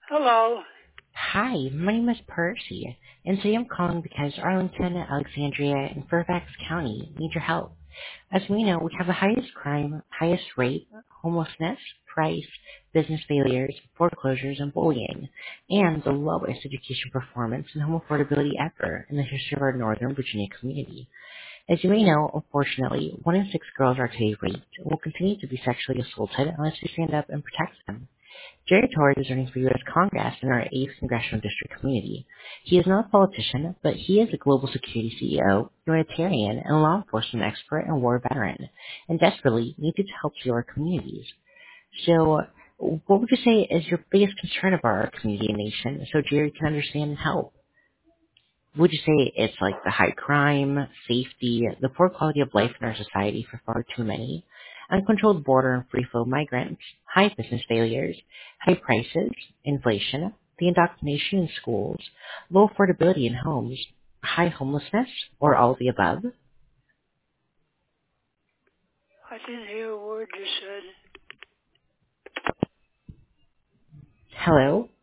Hello. Hi, my name is Percy, and today I'm calling because Arlington, Alexandria, and Fairfax County need your help. As we know, we have the highest crime, highest rate, homelessness, price, business failures, foreclosures, and bullying, and the lowest education performance and home affordability ever in the history of our Northern Virginia community. As you may know, unfortunately, 1 in 6 girls are today raped and will continue to be sexually assaulted unless we stand up and protect them. Jerry Torres is running for U.S. Congress in our 8th Congressional District community. He is not a politician, but he is a global security CEO, humanitarian, and law enforcement expert and war veteran, and desperately needed to help heal our communities. So, what would you say is your biggest concern about our community and nation so Jerry can understand and help? Would you say it's like the high crime, safety, the poor quality of life in our society for far too many, uncontrolled border and free flow migrants, high business failures, high prices, inflation, the indoctrination in schools, low affordability in homes, high homelessness, or all of the above? I didn't hear a word you said. Hello?